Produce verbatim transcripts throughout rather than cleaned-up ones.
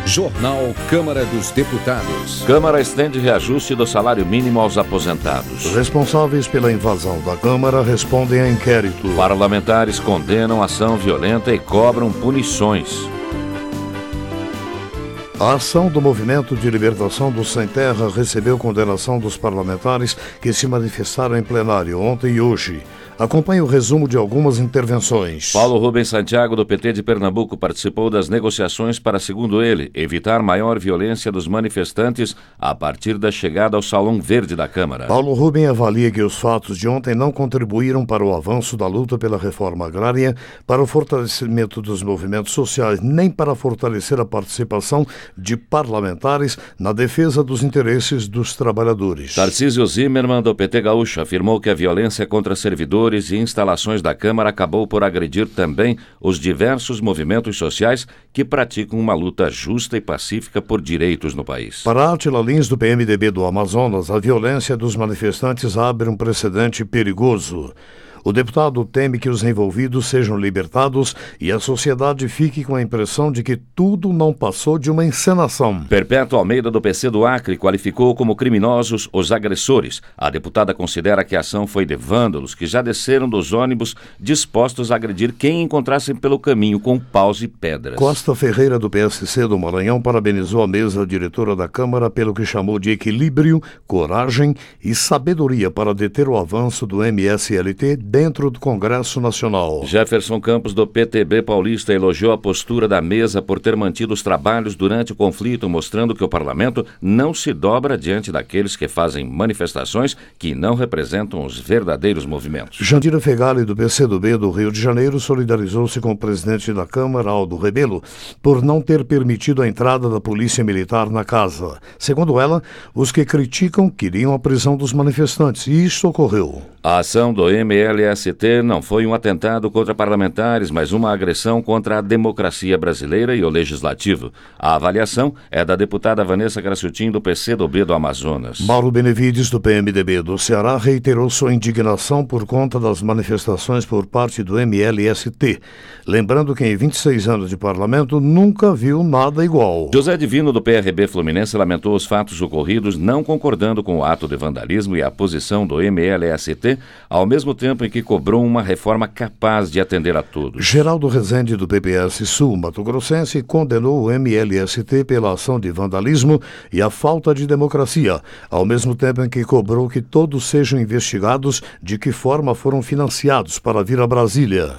Jornal Câmara dos Deputados. Câmara estende reajuste do salário mínimo aos aposentados. Responsáveis pela invasão da Câmara respondem a inquérito. Parlamentares condenam ação violenta e cobram punições. A ação do Movimento de Libertação do Sem Terra recebeu condenação dos parlamentares que se manifestaram em plenário ontem e hoje. Acompanhe o resumo de algumas intervenções. Paulo Rubens Santiago, do P T de Pernambuco, participou das negociações para, segundo ele, evitar maior violência dos manifestantes a partir da chegada ao Salão Verde da Câmara. Paulo Rubens avalia que os fatos de ontem não contribuíram para o avanço da luta pela reforma agrária, para o fortalecimento dos movimentos sociais, nem para fortalecer a participação de parlamentares na defesa dos interesses dos trabalhadores. Tarcísio Zimmermann, do P T Gaúcho, afirmou que a violência contra servidores e instalações da Câmara acabou por agredir também os diversos movimentos sociais que praticam uma luta justa e pacífica por direitos no país. Para Átila Lins, do P M D B do Amazonas, a violência dos manifestantes abre um precedente perigoso. O deputado teme que os envolvidos sejam libertados e a sociedade fique com a impressão de que tudo não passou de uma encenação. Perpétua Almeida, do P C do Acre, qualificou como criminosos os agressores. A deputada considera que a ação foi de vândalos que já desceram dos ônibus dispostos a agredir quem encontrassem pelo caminho com paus e pedras. Costa Ferreira, do P S C do Maranhão, parabenizou a mesa diretora da Câmara pelo que chamou de equilíbrio, coragem e sabedoria para deter o avanço do M S L T dentro do Congresso Nacional. Jefferson Campos, do P T B paulista, elogiou a postura da mesa por ter mantido os trabalhos durante o conflito, mostrando que o parlamento não se dobra diante daqueles que fazem manifestações que não representam os verdadeiros movimentos. Jandira Fegali, do P C do B do Rio de Janeiro, solidarizou-se com o presidente da Câmara, Aldo Rebelo, por não ter permitido a entrada da polícia militar na casa. Segundo ela, os que criticam queriam a prisão dos manifestantes, e isso ocorreu. A ação do M L S T não foi um atentado contra parlamentares, mas uma agressão contra a democracia brasileira e o legislativo. A avaliação é da deputada Vanessa Graciotin, do P C do B do Amazonas. Mauro Benevides, do P M D B do Ceará, reiterou sua indignação por conta das manifestações por parte do M L S T, lembrando que em vinte e seis anos de parlamento nunca viu nada igual. José Divino, do P R B Fluminense, lamentou os fatos ocorridos, não concordando com o ato de vandalismo e a posição do M L S T, ao mesmo tempo em que cobrou uma reforma capaz de atender a todos. Geraldo Rezende, do P P S Sul Mato Grossense, condenou o M L S T pela ação de vandalismo e a falta de democracia, ao mesmo tempo em que cobrou que todos sejam investigados de que forma foram financiados para vir a Brasília.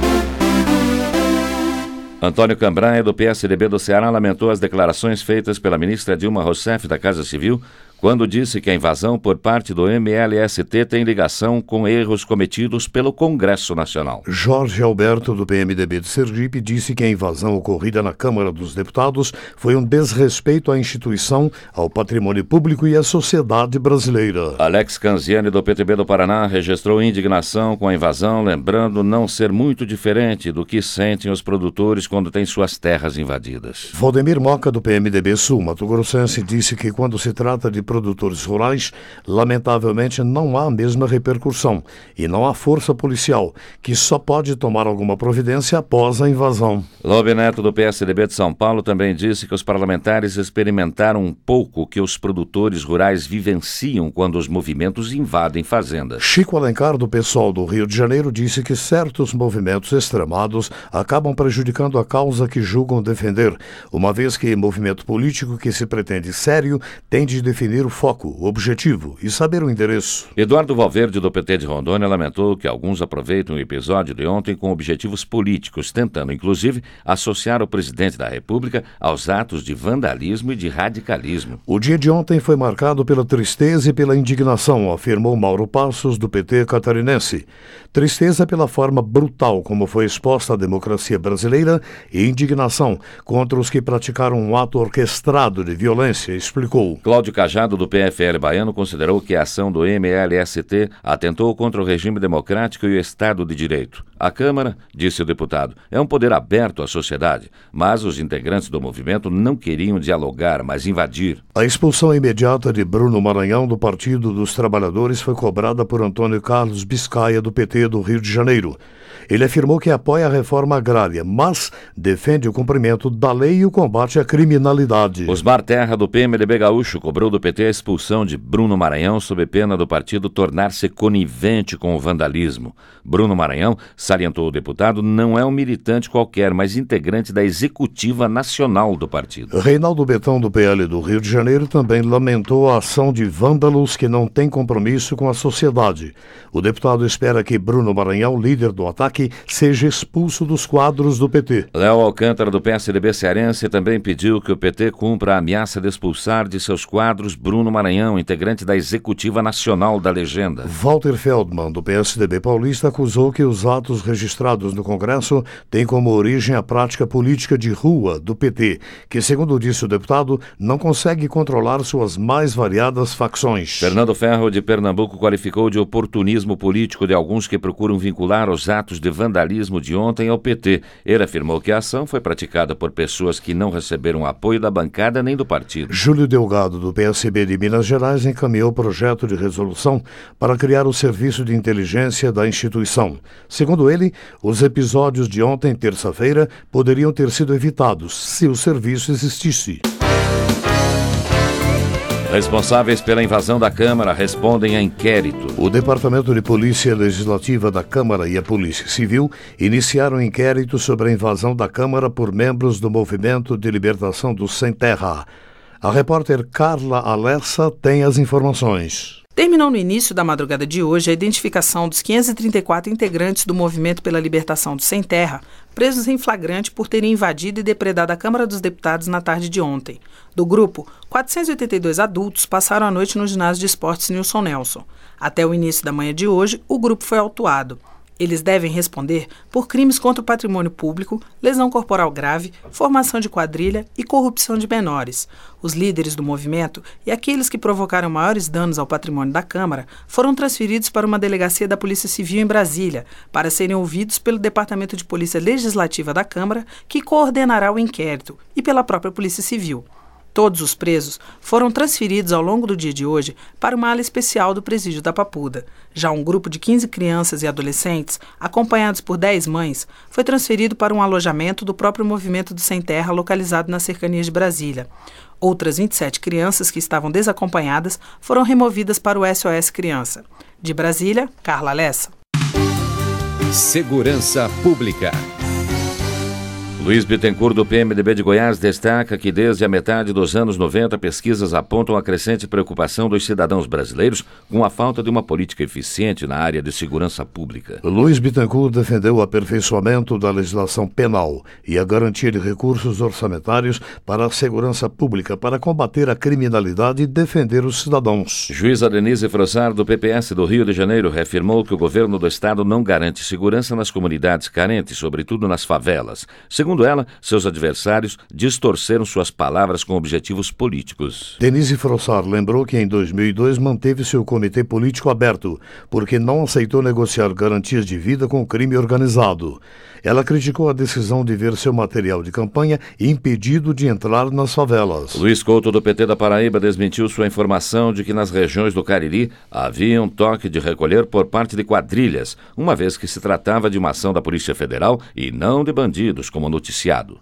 Antônio Cambraia, do P S D B do Ceará, lamentou as declarações feitas pela ministra Dilma Rousseff da Casa Civil, quando disse que a invasão por parte do M L S T tem ligação com erros cometidos pelo Congresso Nacional. Jorge Alberto, do P M D B de Sergipe, disse que a invasão ocorrida na Câmara dos Deputados foi um desrespeito à instituição, ao patrimônio público e à sociedade brasileira. Alex Canziani, do P T B do Paraná, registrou indignação com a invasão, lembrando não ser muito diferente do que sentem os produtores quando têm suas terras invadidas. Valdemir Moca, do P M D B Sul Mato Grossense, disse que quando se trata de produtores rurais, lamentavelmente não há a mesma repercussão e não há força policial, que só pode tomar alguma providência após a invasão. Lobe Neto, do P S D B de São Paulo, também disse que os parlamentares experimentaram um pouco o que os produtores rurais vivenciam quando os movimentos invadem fazendas. Chico Alencar, do PSOL do Rio de Janeiro, disse que certos movimentos extremados acabam prejudicando a causa que julgam defender, uma vez que movimento político que se pretende sério tem de definir o foco, o objetivo e saber o endereço. Eduardo Valverde, do P T de Rondônia, lamentou que alguns aproveitam o episódio de ontem com objetivos políticos, tentando, inclusive, associar o presidente da República aos atos de vandalismo e de radicalismo. O dia de ontem foi marcado pela tristeza e pela indignação, afirmou Mauro Passos, do P T catarinense. Tristeza pela forma brutal como foi exposta a democracia brasileira e indignação contra os que praticaram um ato orquestrado de violência, explicou. Cláudio Cajado, do P F L baiano, considerou que a ação do M L S T atentou contra o regime democrático e o Estado de Direito. A Câmara, disse o deputado, é um poder aberto à sociedade, mas os integrantes do movimento não queriam dialogar, mas invadir. A expulsão imediata de Bruno Maranhão do Partido dos Trabalhadores foi cobrada por Antônio Carlos Biscaia, do P T do Rio de Janeiro. Ele afirmou que apoia a reforma agrária, mas defende o cumprimento da lei e o combate à criminalidade. Osmar Terra, do P M D B gaúcho, cobrou do P T a expulsão de Bruno Maranhão sob pena do partido tornar-se conivente com o vandalismo. Bruno Maranhão, salientou o deputado, não é um militante qualquer, mas integrante da executiva nacional do partido. Reinaldo Betão, do P L do Rio de Janeiro, também lamentou a ação de vândalos que não têm compromisso com a sociedade. O deputado espera que Bruno Maranhão, líder do ataque, seja expulso dos quadros do P T. Léo Alcântara, do P S D B cearense, também pediu que o P T cumpra a ameaça de expulsar de seus quadros Bruno Maranhão, integrante da executiva nacional da legenda. Walter Feldman, do P S D B paulista, acusou que os atos registrados no Congresso têm como origem a prática política de rua do P T, que, segundo disse o deputado, não consegue controlar suas mais variadas facções. Fernando Ferro, de Pernambuco, qualificou de oportunismo político de alguns que procuram vincular os atos de vandalismo de ontem ao P T. Ele afirmou que a ação foi praticada por pessoas que não receberam apoio da bancada nem do partido. Júlio Delgado, do P S B de Minas Gerais, encaminhou projeto de resolução para criar o Serviço de Inteligência da instituição. Segundo ele, os episódios de ontem, terça-feira, poderiam ter sido evitados se o serviço existisse. Responsáveis pela invasão da Câmara respondem a inquérito. O Departamento de Polícia Legislativa da Câmara e a Polícia Civil iniciaram um inquérito sobre a invasão da Câmara por membros do Movimento de Libertação do Sem Terra. A repórter Carla Alessa tem as informações. Terminou no início da madrugada de hoje a identificação dos quinhentos e trinta e quatro integrantes do Movimento pela Libertação do Sem Terra, presos em flagrante por terem invadido e depredado a Câmara dos Deputados na tarde de ontem. Do grupo, quatrocentos e oitenta e dois adultos passaram a noite no ginásio de esportes Nilson Nelson. Até o início da manhã de hoje, o grupo foi autuado. Eles devem responder por crimes contra o patrimônio público, lesão corporal grave, formação de quadrilha e corrupção de menores. Os líderes do movimento e aqueles que provocaram maiores danos ao patrimônio da Câmara foram transferidos para uma delegacia da Polícia Civil em Brasília, para serem ouvidos pelo Departamento de Polícia Legislativa da Câmara, que coordenará o inquérito, e pela própria Polícia Civil. Todos os presos foram transferidos ao longo do dia de hoje para uma ala especial do presídio da Papuda. Já um grupo de quinze crianças e adolescentes, acompanhados por dez mães, foi transferido para um alojamento do próprio Movimento do Sem Terra, localizado nas cercanias de Brasília. Outras vinte e sete crianças que estavam desacompanhadas foram removidas para o S O S Criança. De Brasília, Carla Alessa. Segurança Pública. Luiz Bittencourt, do P M D B de Goiás, destaca que desde a metade dos anos noventa, pesquisas apontam a crescente preocupação dos cidadãos brasileiros com a falta de uma política eficiente na área de segurança pública. Luiz Bittencourt defendeu o aperfeiçoamento da legislação penal e a garantia de recursos orçamentários para a segurança pública para combater a criminalidade e defender os cidadãos. Juíza Denise Frossard, do P P S do Rio de Janeiro, reafirmou que o governo do estado não garante segurança nas comunidades carentes, sobretudo nas favelas. Segundo ela, seus adversários distorceram suas palavras com objetivos políticos. Denise Frossard lembrou que em dois mil e dois manteve seu comitê político aberto, porque não aceitou negociar garantias de vida com o crime organizado. Ela criticou a decisão de ver seu material de campanha impedido de entrar nas favelas. Luiz Couto, do P T da Paraíba, desmentiu sua informação de que nas regiões do Cariri havia um toque de recolher por parte de quadrilhas, uma vez que se tratava de uma ação da Polícia Federal e não de bandidos, como noticiado.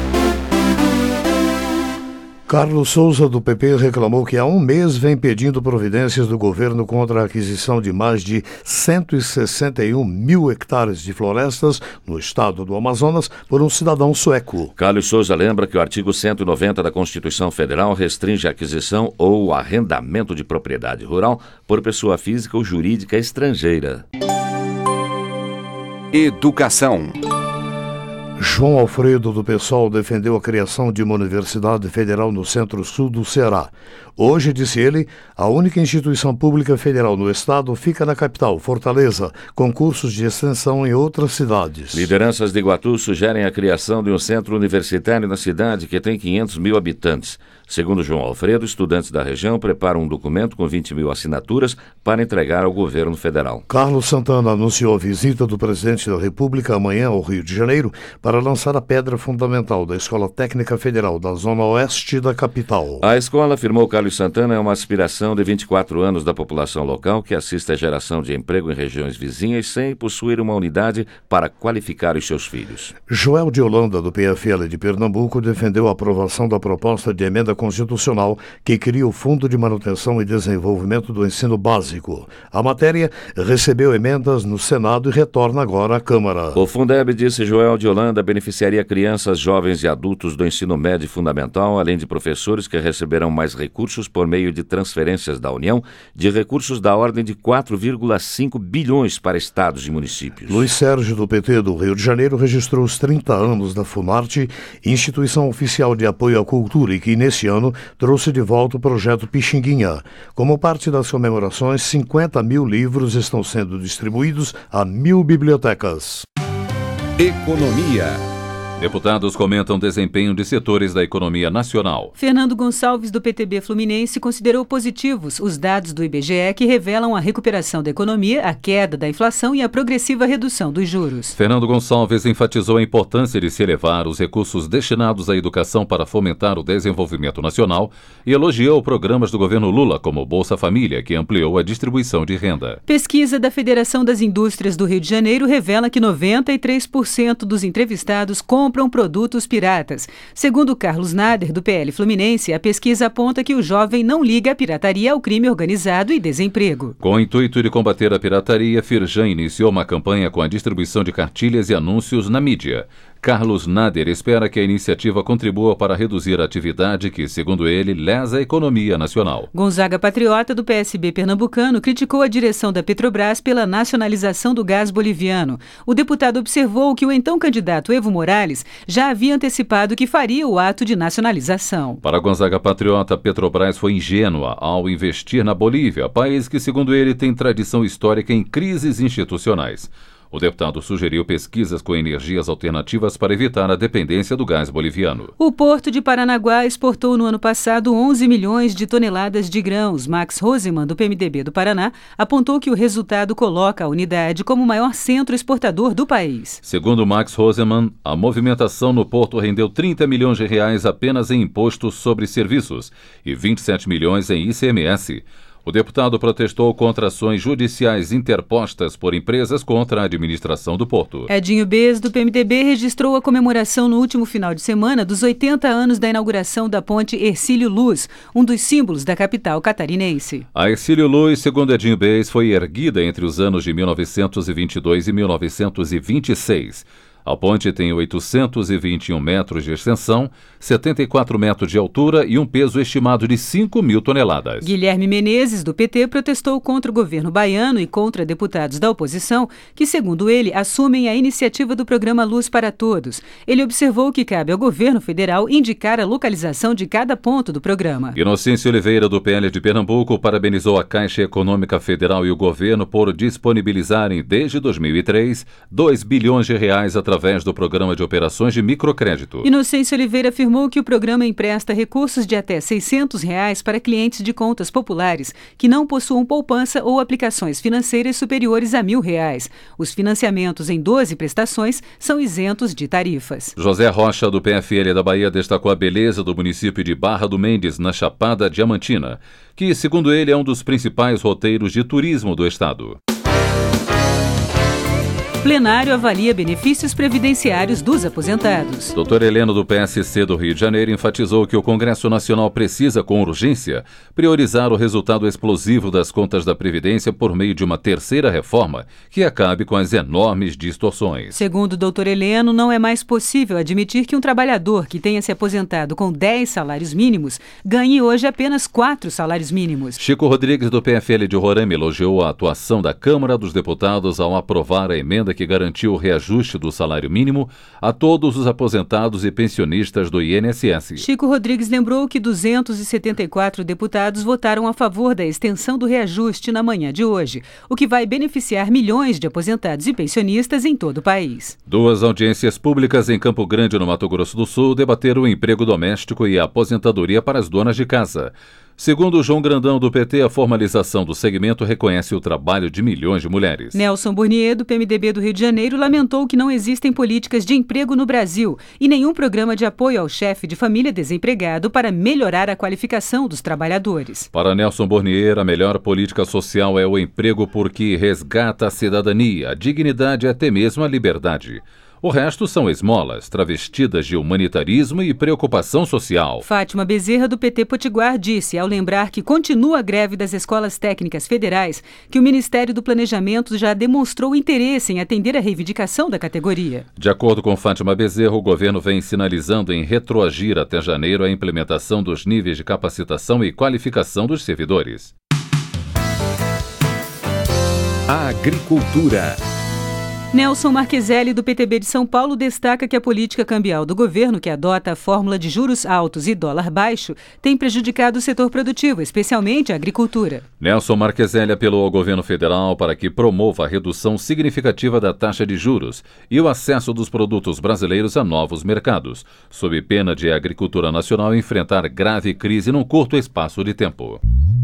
Carlos Souza, do P P, reclamou que há um mês vem pedindo providências do governo contra a aquisição de mais de cento e sessenta e um mil hectares de florestas no estado do Amazonas por um cidadão sueco. Carlos Souza lembra que o artigo cento e noventa da Constituição Federal restringe a aquisição ou o arrendamento de propriedade rural por pessoa física ou jurídica estrangeira. Educação. João Alfredo, do PSOL, defendeu a criação de uma universidade federal no centro-sul do Ceará. Hoje, disse ele, a única instituição pública federal no estado fica na capital, Fortaleza, com cursos de extensão em outras cidades. Lideranças de Iguatu sugerem a criação de um centro universitário na cidade que tem quinhentos mil habitantes. Segundo João Alfredo, estudantes da região preparam um documento com vinte mil assinaturas para entregar ao governo federal. Carlos Santana anunciou a visita do presidente da República amanhã ao Rio de Janeiro para lançar a pedra fundamental da Escola Técnica Federal da Zona Oeste da capital. A escola, afirmou Carlos Santana, é uma aspiração de vinte e quatro anos da população local que assiste à geração de emprego em regiões vizinhas sem possuir uma unidade para qualificar os seus filhos. Joel de Holanda, do P F L de Pernambuco, defendeu a aprovação da proposta de emenda constitucional que cria o Fundo de Manutenção e Desenvolvimento do Ensino Básico. A matéria recebeu emendas no Senado e retorna agora à Câmara. O Fundeb, disse Joel de Holanda, beneficiaria crianças, jovens e adultos do ensino médio e fundamental, além de professores que receberão mais recursos por meio de transferências da União, de recursos da ordem de quatro vírgula cinco bilhões para estados e municípios. Luiz Sérgio, do P T do Rio de Janeiro, registrou os trinta anos da Funarte, instituição oficial de apoio à cultura, e que, neste ano, trouxe de volta o projeto Pixinguinha. Como parte das comemorações, cinquenta mil livros estão sendo distribuídos a mil bibliotecas. Economia. Deputados comentam desempenho de setores da economia nacional. Fernando Gonçalves, do P T B Fluminense, considerou positivos os dados do I B G E que revelam a recuperação da economia, a queda da inflação e a progressiva redução dos juros. Fernando Gonçalves enfatizou a importância de se elevar os recursos destinados à educação para fomentar o desenvolvimento nacional e elogiou programas do governo Lula, como Bolsa Família, que ampliou a distribuição de renda. Pesquisa da Federação das Indústrias do Rio de Janeiro revela que noventa e três por cento dos entrevistados com compram produtos piratas. Segundo Carlos Nader, do P L Fluminense, a pesquisa aponta que o jovem não liga a pirataria ao crime organizado e desemprego. Com o intuito de combater a pirataria, Firjan iniciou uma campanha com a distribuição de cartilhas e anúncios na mídia. Carlos Nader espera que a iniciativa contribua para reduzir a atividade que, segundo ele, lesa a economia nacional. Gonzaga Patriota, do P S B pernambucano, criticou a direção da Petrobras pela nacionalização do gás boliviano. O deputado observou que o então candidato Evo Morales já havia antecipado que faria o ato de nacionalização. Para Gonzaga Patriota, a Petrobras foi ingênua ao investir na Bolívia, país que, segundo ele, tem tradição histórica em crises institucionais. O deputado sugeriu pesquisas com energias alternativas para evitar a dependência do gás boliviano. O Porto de Paranaguá exportou no ano passado onze milhões de toneladas de grãos. Max Roseman, do P M D B do Paraná, apontou que o resultado coloca a unidade como o maior centro exportador do país. Segundo Max Roseman, a movimentação no porto rendeu trinta milhões de reais apenas em impostos sobre serviços e vinte e sete milhões em I C M S. O deputado protestou contra ações judiciais interpostas por empresas contra a administração do porto. Edinho Bez, do P M D B, registrou a comemoração no último final de semana dos oitenta anos da inauguração da ponte Hercílio Luz, um dos símbolos da capital catarinense. A Hercílio Luz, segundo Edinho Bez, foi erguida entre os anos de mil novecentos e vinte e dois e mil novecentos e vinte e seis. A ponte tem oitocentos e vinte e um metros de extensão, setenta e quatro metros de altura e um peso estimado de cinco mil toneladas. Guilherme Menezes, do P T, protestou contra o governo baiano e contra deputados da oposição que, segundo ele, assumem a iniciativa do programa Luz para Todos. Ele observou que cabe ao governo federal indicar a localização de cada ponto do programa. Inocêncio Oliveira, do P L de Pernambuco, parabenizou a Caixa Econômica Federal e o governo por disponibilizarem, desde dois mil e três, dois bilhões de reais através através do Programa de Operações de Microcrédito. Inocêncio Oliveira afirmou que o programa empresta recursos de até seiscentos reais para clientes de contas populares que não possuam poupança ou aplicações financeiras superiores a mil reais. Os financiamentos em doze prestações são isentos de tarifas. José Rocha, do P F L da Bahia, destacou a beleza do município de Barra do Mendes, na Chapada Diamantina, que, segundo ele, é um dos principais roteiros de turismo do estado. Plenário avalia benefícios previdenciários dos aposentados. doutor Heleno, do P S C do Rio de Janeiro, enfatizou que o Congresso Nacional precisa, com urgência, priorizar o resultado explosivo das contas da Previdência por meio de uma terceira reforma que acabe com as enormes distorções. Segundo o doutor Heleno, não é mais possível admitir que um trabalhador que tenha se aposentado com dez salários mínimos ganhe hoje apenas quatro salários mínimos. Chico Rodrigues, do P F L de Roraima, elogiou a atuação da Câmara dos Deputados ao aprovar a emenda emenda que garantiu o reajuste do salário mínimo a todos os aposentados e pensionistas do I N S S. Chico Rodrigues lembrou que duzentos e setenta e quatro deputados votaram a favor da extensão do reajuste na manhã de hoje, o que vai beneficiar milhões de aposentados e pensionistas em todo o país. Duas audiências públicas em Campo Grande, no Mato Grosso do Sul, debateram o emprego doméstico e a aposentadoria para as donas de casa. Segundo João Grandão, do P T, a formalização do segmento reconhece o trabalho de milhões de mulheres. Nelson Burnier, do P M D B do Rio de Janeiro, lamentou que não existem políticas de emprego no Brasil e nenhum programa de apoio ao chefe de família desempregado para melhorar a qualificação dos trabalhadores. Para Nelson Burnier, a melhor política social é o emprego porque resgata a cidadania, a dignidade e até mesmo a liberdade. O resto são esmolas, travestidas de humanitarismo e preocupação social. Fátima Bezerra, do P T Potiguar, disse, ao lembrar que continua a greve das escolas técnicas federais, que o Ministério do Planejamento já demonstrou interesse em atender a reivindicação da categoria. De acordo com Fátima Bezerra, o governo vem sinalizando em retroagir até janeiro a implementação dos níveis de capacitação e qualificação dos servidores. Agricultura. Nelson Marqueselli, do P T B de São Paulo, destaca que a política cambial do governo, que adota a fórmula de juros altos e dólar baixo, tem prejudicado o setor produtivo, especialmente a agricultura. Nelson Marqueselli apelou ao governo federal para que promova a redução significativa da taxa de juros e o acesso dos produtos brasileiros a novos mercados, sob pena de a agricultura nacional enfrentar grave crise num curto espaço de tempo.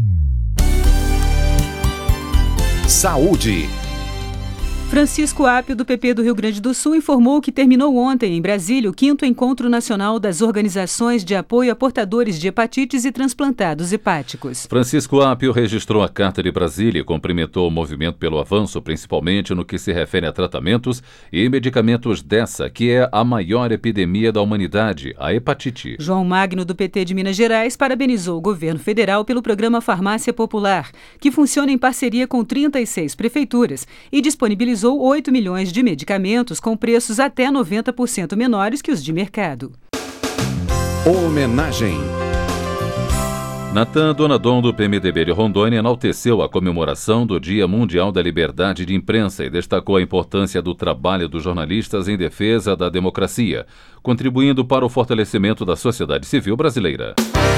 Saúde. Francisco Apio, do P P do Rio Grande do Sul, informou que terminou ontem, em Brasília, o quinto Encontro Nacional das Organizações de Apoio a Portadores de Hepatites e Transplantados Hepáticos. Francisco Apio registrou a Carta de Brasília e cumprimentou o movimento pelo avanço, principalmente no que se refere a tratamentos e medicamentos dessa, que é a maior epidemia da humanidade, a hepatite. João Magno, do P T de Minas Gerais, parabenizou o governo federal pelo programa Farmácia Popular, que funciona em parceria com trinta e seis prefeituras e disponibilizou oito milhões de medicamentos com preços até noventa por cento menores que os de mercado. Homenagem. Natan Donadon, do P M D B de Rondônia, enalteceu a comemoração do Dia Mundial da Liberdade de Imprensa e destacou a importância do trabalho dos jornalistas em defesa da democracia, contribuindo para o fortalecimento da sociedade civil brasileira.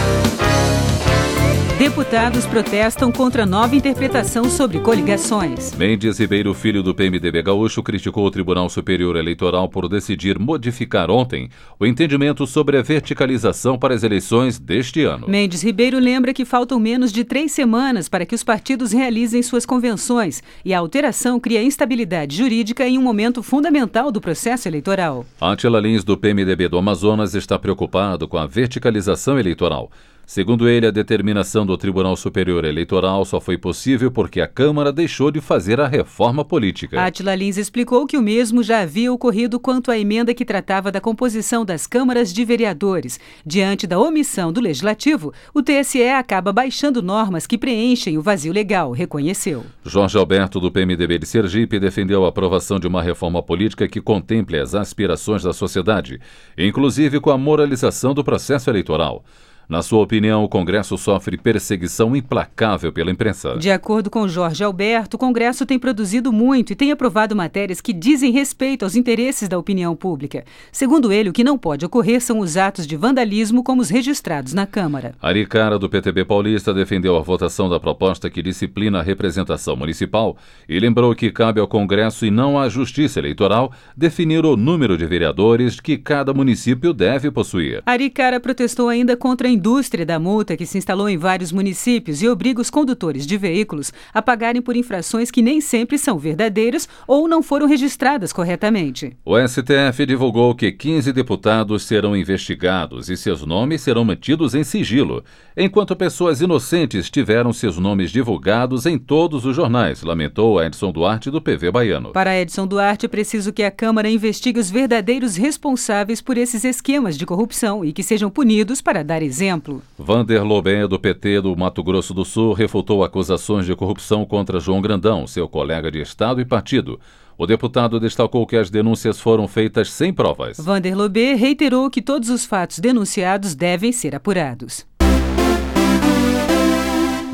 Deputados protestam contra a nova interpretação sobre coligações. Mendes Ribeiro Filho, do P M D B gaúcho, criticou o Tribunal Superior Eleitoral por decidir modificar ontem o entendimento sobre a verticalização para as eleições deste ano. Mendes Ribeiro lembra que faltam menos de três semanas para que os partidos realizem suas convenções e a alteração cria instabilidade jurídica em um momento fundamental do processo eleitoral. Átila Lins, do P M D B do Amazonas, está preocupado com a verticalização eleitoral. Segundo ele, a determinação do Tribunal Superior Eleitoral só foi possível porque a Câmara deixou de fazer a reforma política. Átila Lins explicou que o mesmo já havia ocorrido quanto à emenda que tratava da composição das câmaras de vereadores. Diante da omissão do Legislativo, o T S E acaba baixando normas que preenchem o vazio legal, reconheceu. Jorge Alberto, do P M D B de Sergipe, defendeu a aprovação de uma reforma política que contemple as aspirações da sociedade, inclusive com a moralização do processo eleitoral. Na sua opinião, o Congresso sofre perseguição implacável pela imprensa. De acordo com Jorge Alberto, o Congresso tem produzido muito e tem aprovado matérias que dizem respeito aos interesses da opinião pública. Segundo ele, o que não pode ocorrer são os atos de vandalismo como os registrados na Câmara. Ari Cara, do P T B paulista, defendeu a votação da proposta que disciplina a representação municipal e lembrou que cabe ao Congresso e não à Justiça Eleitoral definir o número de vereadores que cada município deve possuir. Ari Cara protestou ainda contra a indústria da multa que se instalou em vários municípios e obriga os condutores de veículos a pagarem por infrações que nem sempre são verdadeiras ou não foram registradas corretamente. O S T F divulgou que quinze deputados serão investigados e seus nomes serão mantidos em sigilo, enquanto pessoas inocentes tiveram seus nomes divulgados em todos os jornais, lamentou Edson Duarte, do P V baiano. Para Edson Duarte, é preciso que a Câmara investigue os verdadeiros responsáveis por esses esquemas de corrupção e que sejam punidos para dar exemplo. Vander Lobé, do P T do Mato Grosso do Sul, refutou acusações de corrupção contra João Grandão, seu colega de Estado e partido. O deputado destacou que as denúncias foram feitas sem provas. Vander Lobé reiterou que todos os fatos denunciados devem ser apurados.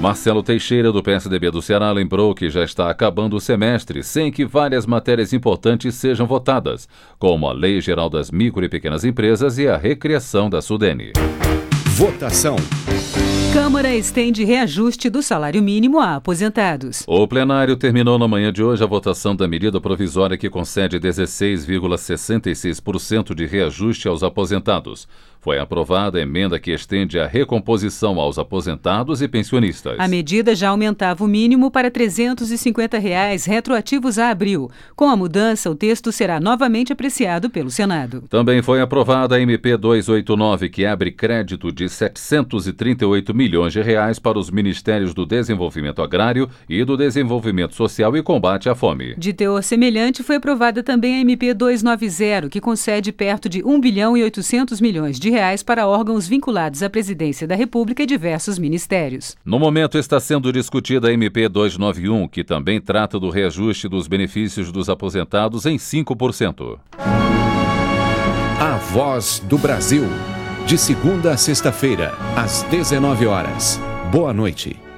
Marcelo Teixeira, do P S D B do Ceará, lembrou que já está acabando o semestre sem que várias matérias importantes sejam votadas, como a Lei Geral das Micro e Pequenas Empresas e a recriação da Sudene. Votação. Câmara estende reajuste do salário mínimo a aposentados. O plenário terminou na manhã de hoje a votação da medida provisória que concede dezesseis vírgula sessenta e seis por cento de reajuste aos aposentados. Foi aprovada a emenda que estende a recomposição aos aposentados e pensionistas. A medida já aumentava o mínimo para trezentos e cinquenta reais retroativos a abril. Com a mudança, o texto será novamente apreciado pelo Senado. Também foi aprovada a M P duzentos e oitenta e nove, que abre crédito de setecentos e trinta e oito milhões de reais para os Ministérios do Desenvolvimento Agrário e do Desenvolvimento Social e Combate à Fome. De teor semelhante, foi aprovada também a M P duzentos e noventa, que concede perto de um bilhão e oitocentos milhões de reais para órgãos vinculados à Presidência da República e diversos ministérios. No momento está sendo discutida a M P duzentos e noventa e um, que também trata do reajuste dos benefícios dos aposentados em cinco por cento. A Voz do Brasil. De segunda a sexta-feira, às dezenove horas. Boa noite.